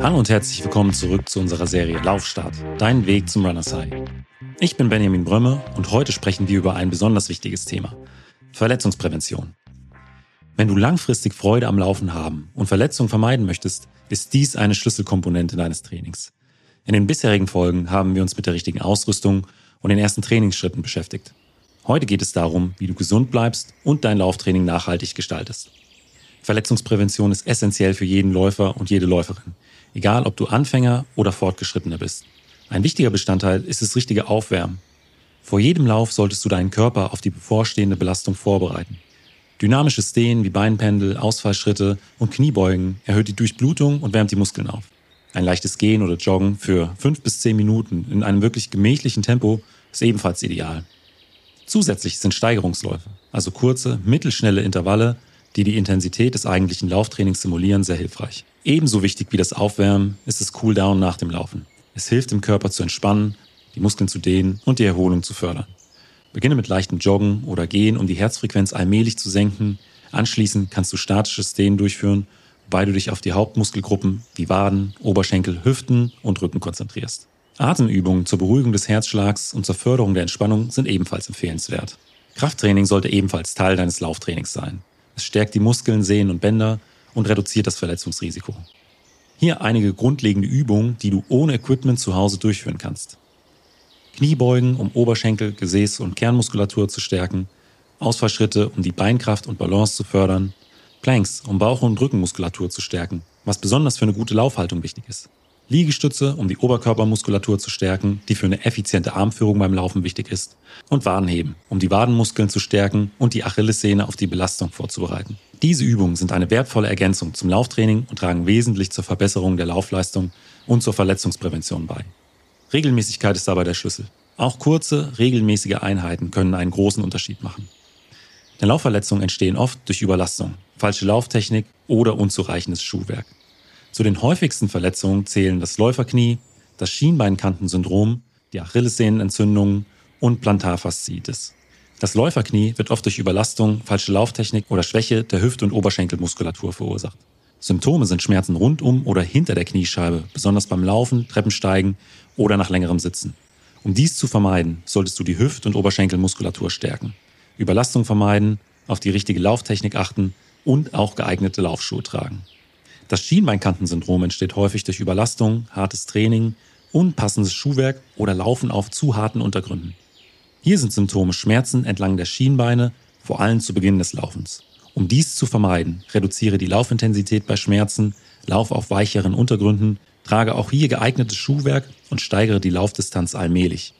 Hallo und herzlich willkommen zurück zu unserer Serie Laufstart, dein Weg zum Runners High. Ich bin Benjamin Brömme und heute sprechen wir über ein besonders wichtiges Thema: Verletzungsprävention. Wenn du langfristig Freude am Laufen haben und Verletzungen vermeiden möchtest, ist dies eine Schlüsselkomponente deines Trainings. In den bisherigen Folgen haben wir uns mit der richtigen Ausrüstung und den ersten Trainingsschritten beschäftigt. Heute geht es darum, wie du gesund bleibst und dein Lauftraining nachhaltig gestaltest. Verletzungsprävention ist essentiell für jeden Läufer und jede Läuferin, egal ob du Anfänger oder Fortgeschrittener bist. Ein wichtiger Bestandteil ist das richtige Aufwärmen. Vor jedem Lauf solltest du deinen Körper auf die bevorstehende Belastung vorbereiten. Dynamisches Dehnen wie Beinpendel, Ausfallschritte und Kniebeugen erhöht die Durchblutung und wärmt die Muskeln auf. Ein leichtes Gehen oder Joggen für 5 bis 10 Minuten in einem wirklich gemächlichen Tempo ist ebenfalls ideal. Zusätzlich sind Steigerungsläufe, also kurze, mittelschnelle Intervalle, die die Intensität des eigentlichen Lauftrainings simulieren, sehr hilfreich. Ebenso wichtig wie das Aufwärmen ist das Cooldown nach dem Laufen. Es hilft dem Körper zu entspannen, die Muskeln zu dehnen und die Erholung zu fördern. Beginne mit leichtem Joggen oder Gehen, um die Herzfrequenz allmählich zu senken. Anschließend kannst du statisches Dehnen durchführen, wobei du dich auf die Hauptmuskelgruppen wie Waden, Oberschenkel, Hüften und Rücken konzentrierst. Atemübungen zur Beruhigung des Herzschlags und zur Förderung der Entspannung sind ebenfalls empfehlenswert. Krafttraining sollte ebenfalls Teil deines Lauftrainings sein. Es stärkt die Muskeln, Sehnen und Bänder und reduziert das Verletzungsrisiko. Hier einige grundlegende Übungen, die du ohne Equipment zu Hause durchführen kannst. Kniebeugen, um Oberschenkel, Gesäß und Kernmuskulatur zu stärken. Ausfallschritte, um die Beinkraft und Balance zu fördern. Planks, um Bauch- und Rückenmuskulatur zu stärken, was besonders für eine gute Laufhaltung wichtig ist. Liegestütze, um die Oberkörpermuskulatur zu stärken, die für eine effiziente Armführung beim Laufen wichtig ist. Und Wadenheben, um die Wadenmuskeln zu stärken und die Achillessehne auf die Belastung vorzubereiten. Diese Übungen sind eine wertvolle Ergänzung zum Lauftraining und tragen wesentlich zur Verbesserung der Laufleistung und zur Verletzungsprävention bei. Regelmäßigkeit ist dabei der Schlüssel. Auch kurze, regelmäßige Einheiten können einen großen Unterschied machen. Denn Laufverletzungen entstehen oft durch Überlastung, falsche Lauftechnik oder unzureichendes Schuhwerk. Zu den häufigsten Verletzungen zählen das Läuferknie, das Schienbeinkantensyndrom, die Achillessehnenentzündungen und Plantarfasziitis. Das Läuferknie wird oft durch Überlastung, falsche Lauftechnik oder Schwäche der Hüft- und Oberschenkelmuskulatur verursacht. Symptome sind Schmerzen rund um oder hinter der Kniescheibe, besonders beim Laufen, Treppensteigen oder nach längerem Sitzen. Um dies zu vermeiden, solltest du die Hüft- und Oberschenkelmuskulatur stärken, Überlastung vermeiden, auf die richtige Lauftechnik achten und auch geeignete Laufschuhe tragen. Das Schienbeinkantensyndrom entsteht häufig durch Überlastung, hartes Training, unpassendes Schuhwerk oder Laufen auf zu harten Untergründen. Hier sind Symptome Schmerzen entlang der Schienbeine, vor allem zu Beginn des Laufens. Um dies zu vermeiden, reduziere die Laufintensität bei Schmerzen, lauf auf weicheren Untergründen, trage auch hier geeignetes Schuhwerk und steigere die Laufdistanz allmählich.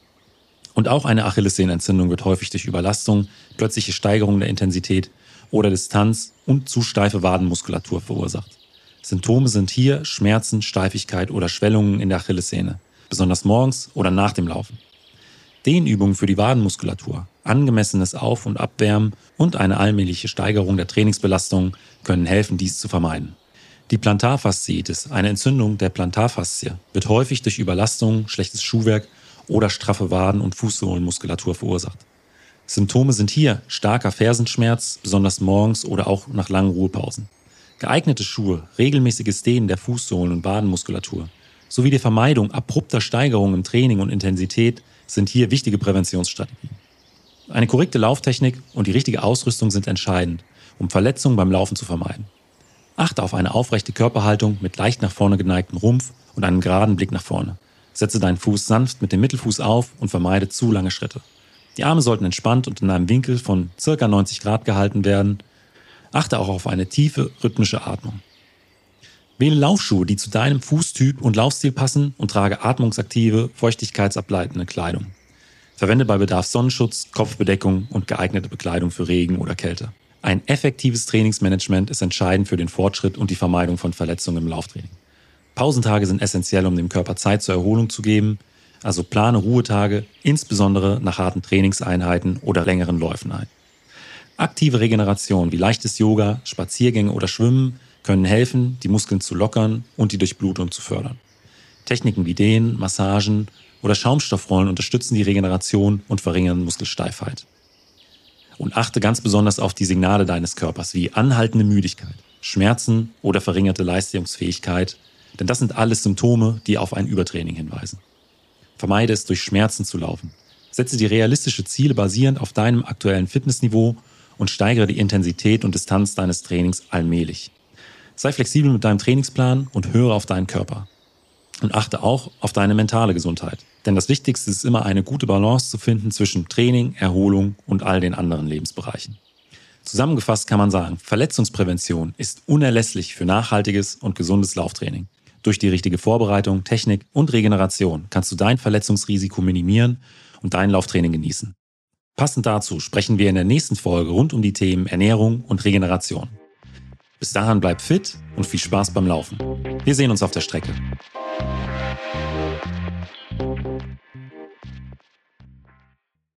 Und auch eine Achillessehnenentzündung wird häufig durch Überlastung, plötzliche Steigerung der Intensität oder Distanz und zu steife Wadenmuskulatur verursacht. Symptome sind hier Schmerzen, Steifigkeit oder Schwellungen in der Achillessehne, besonders morgens oder nach dem Laufen. Dehnübungen für die Wadenmuskulatur, angemessenes Auf- und Abwärmen und eine allmähliche Steigerung der Trainingsbelastung können helfen, dies zu vermeiden. Die Plantarfasziitis, eine Entzündung der Plantarfaszie, wird häufig durch Überlastung, schlechtes Schuhwerk oder straffe Waden- und Fußsohlenmuskulatur verursacht. Symptome sind hier starker Fersenschmerz, besonders morgens oder auch nach langen Ruhepausen. Geeignete Schuhe, regelmäßiges Dehnen der Fußsohlen- und Wadenmuskulatur sowie die Vermeidung abrupter Steigerungen im Training und Intensität sind hier wichtige Präventionsstrategien. Eine korrekte Lauftechnik und die richtige Ausrüstung sind entscheidend, um Verletzungen beim Laufen zu vermeiden. Achte auf eine aufrechte Körperhaltung mit leicht nach vorne geneigtem Rumpf und einem geraden Blick nach vorne. Setze deinen Fuß sanft mit dem Mittelfuß auf und vermeide zu lange Schritte. Die Arme sollten entspannt und in einem Winkel von ca. 90 Grad gehalten werden. Achte auch auf eine tiefe, rhythmische Atmung. Wähle Laufschuhe, die zu deinem Fußtyp und Laufstil passen und trage atmungsaktive, feuchtigkeitsableitende Kleidung. Verwende bei Bedarf Sonnenschutz, Kopfbedeckung und geeignete Bekleidung für Regen oder Kälte. Ein effektives Trainingsmanagement ist entscheidend für den Fortschritt und die Vermeidung von Verletzungen im Lauftraining. Pausentage sind essentiell, um dem Körper Zeit zur Erholung zu geben, also plane Ruhetage, insbesondere nach harten Trainingseinheiten oder längeren Läufen ein. Aktive Regeneration wie leichtes Yoga, Spaziergänge oder Schwimmen können helfen, die Muskeln zu lockern und die Durchblutung zu fördern. Techniken wie Dehnen, Massagen oder Schaumstoffrollen unterstützen die Regeneration und verringern Muskelsteifheit. Und achte ganz besonders auf die Signale deines Körpers wie anhaltende Müdigkeit, Schmerzen oder verringerte Leistungsfähigkeit Denn das sind alles Symptome, die auf ein Übertraining hinweisen. Vermeide es, durch Schmerzen zu laufen. Setze dir realistische Ziele basierend auf deinem aktuellen Fitnessniveau und steigere die Intensität und Distanz deines Trainings allmählich. Sei flexibel mit deinem Trainingsplan und höre auf deinen Körper. Und achte auch auf deine mentale Gesundheit. Denn das Wichtigste ist immer, eine gute Balance zu finden zwischen Training, Erholung und all den anderen Lebensbereichen. Zusammengefasst kann man sagen, Verletzungsprävention ist unerlässlich für nachhaltiges und gesundes Lauftraining. Durch die richtige Vorbereitung, Technik und Regeneration kannst du dein Verletzungsrisiko minimieren und dein Lauftraining genießen. Passend dazu sprechen wir in der nächsten Folge rund um die Themen Ernährung und Regeneration. Bis dahin bleib fit und viel Spaß beim Laufen. Wir sehen uns auf der Strecke.